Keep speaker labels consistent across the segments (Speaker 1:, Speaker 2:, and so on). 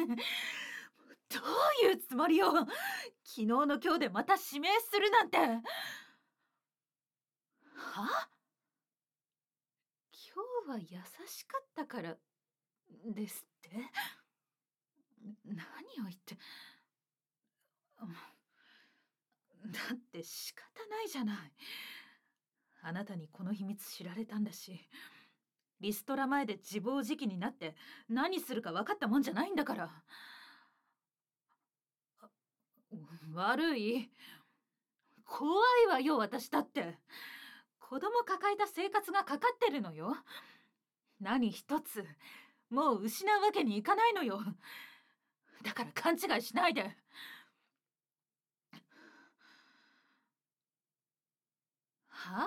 Speaker 1: どういうつもりよ。昨日の今日でまた指名するなんて。は？今日は優しかったからですって？何を言って。だって仕方ないじゃない。あなたにこの秘密知られたんだし、リストラ前で自暴自棄になって何するか分かったもんじゃないんだから。悪い。怖いわよ、私だって。子供抱えた生活がかかってるのよ。何一つもう失うわけにいかないのよ。だから勘違いしないで。は？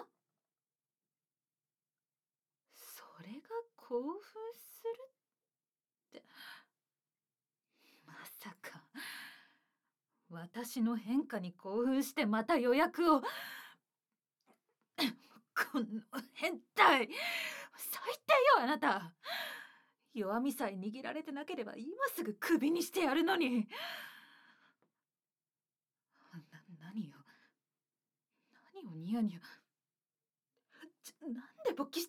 Speaker 1: それが興奮するって。まさか私の変化に興奮してまた予約を。この変態、最低よあなた。弱みさえ握られてなければ今すぐクビにしてやるのに。何よ、何をニヤニヤ。なんで勃起して。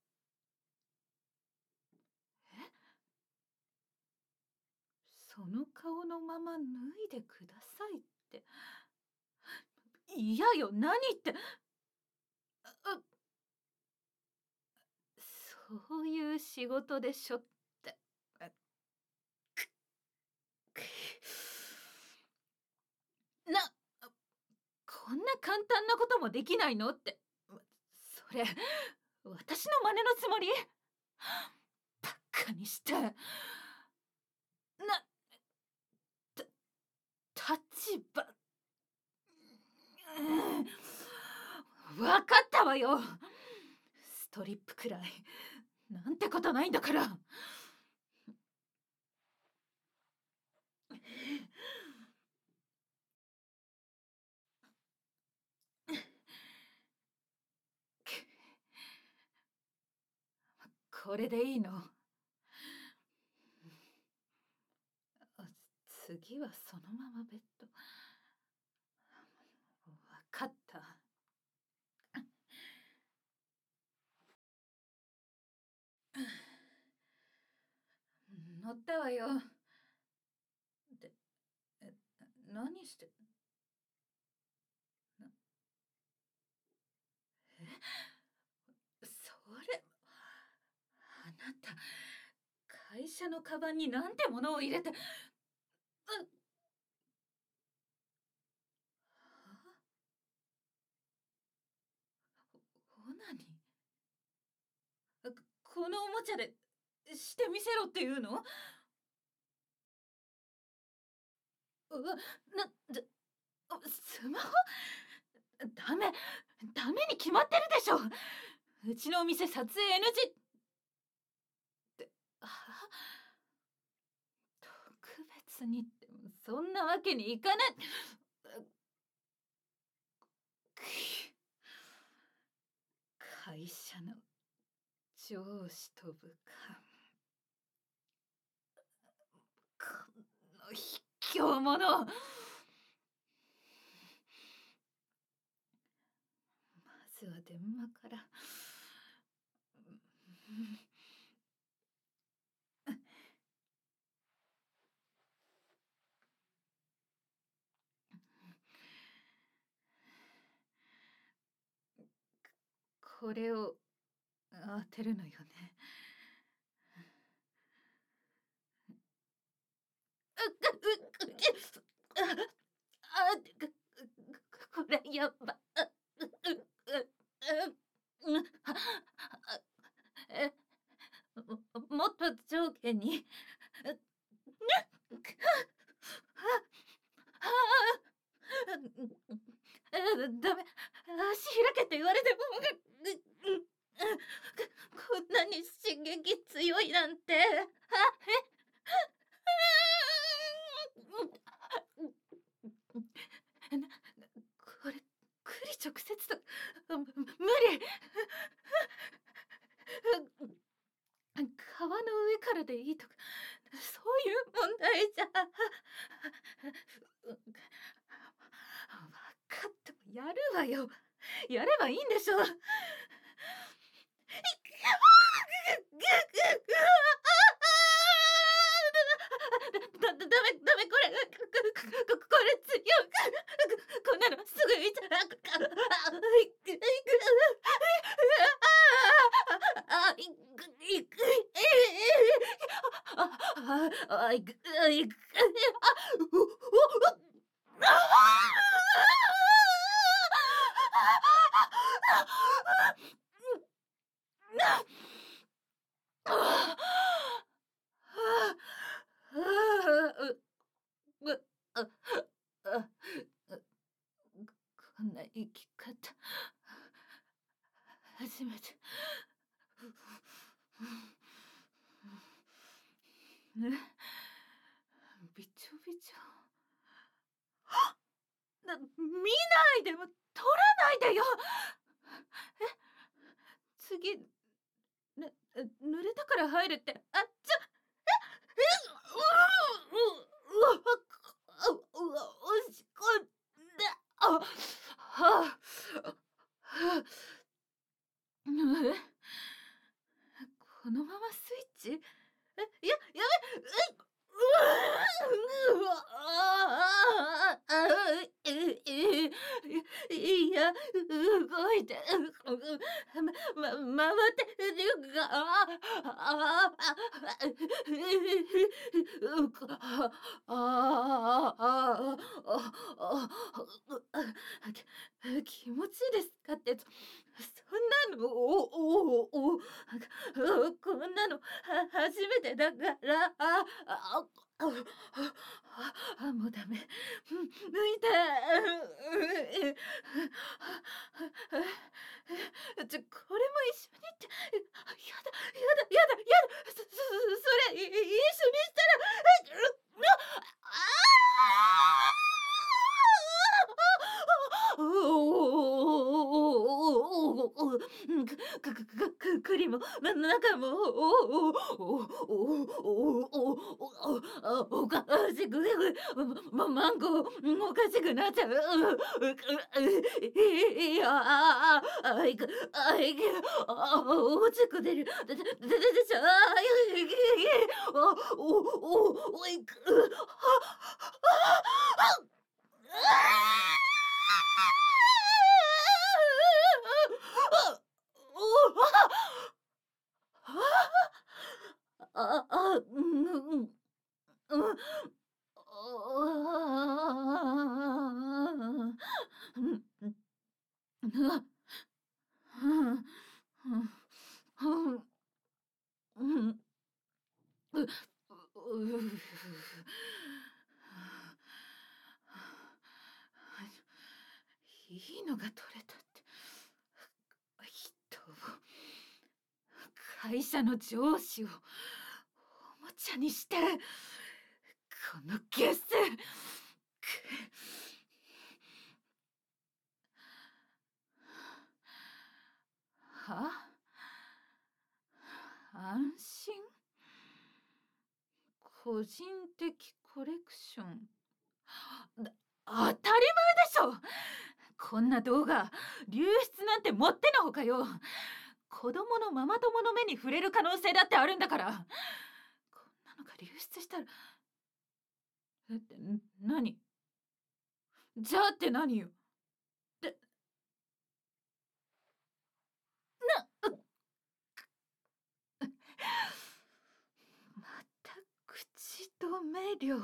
Speaker 1: その顔のまま脱いでくださいって。嫌よ、何って。そういう仕事でしょって。こんな簡単なこともできないのって。それ私の真似のつもり？バカにして。立場。分かったわよ。ストリップくらいなんてことないんだから。これでいいの？次はそのままベッド。分かった。乗ったわよ。で、何して。それ、あなた会社のカバンになんてものを入れて。オナニー？このおもちゃでしてみせろっていうの？スマホ？ダメに決まってるでしょ。うちのお店撮影 NG って。特別にってそんなわけにいかない。会社の上司と部下、この卑怯者。まずは電話から。これを当てるのよね。これやば。もっと上下に。ダメ、足開けって言われても。こんなに刺激強いなんて。これ栗直接と無理。川の上からでいいとかそういう問題じゃ。分かった、やるわよ。やればいいんでしょ。ダメ、これ強い。こんなのすぐいちゃこんな生き方初めて。ね、びちょびちょ。見ないでも取らないでよ。次、濡れたから入るって。あ、押し込んだ。このままスイッチ？やめ。いや、動いて、回ってるが、気持ちいいですかって、そんなの、こんなの初めてだから、もうダメ。抜いて。これも一緒にって。やだ。それ、一緒にしたら、栗も中もおかしくマンゴーおかしくなっちゃう。いやおちく出る。出ちゃおいく。いいのが取れたって。人を、会社の上司をおもちゃにして、このゲス。は？安心？個人的コレクション。当たり前でしょ。こんな動画流出なんてもってのほかよ。子供のママ友の目に触れる可能性だってあるんだから。こんなのが流出したら。何？じゃあって何よ。また口止め料。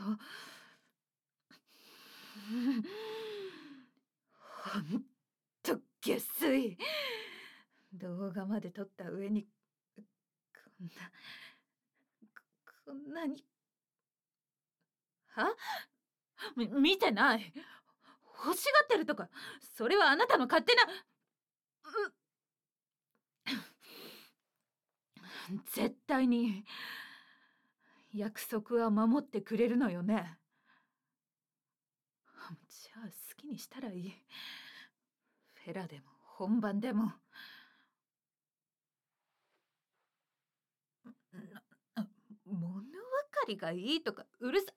Speaker 1: ほんと下水。動画まで撮った上にこんなに。は？見てない。欲しがってるとか、それはあなたの勝手な。絶対に約束は守ってくれるのよね。じゃあ好きにしたらいい。フェラでも本番でも。物分りがいいとかうるさ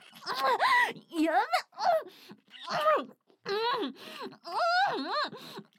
Speaker 1: やめ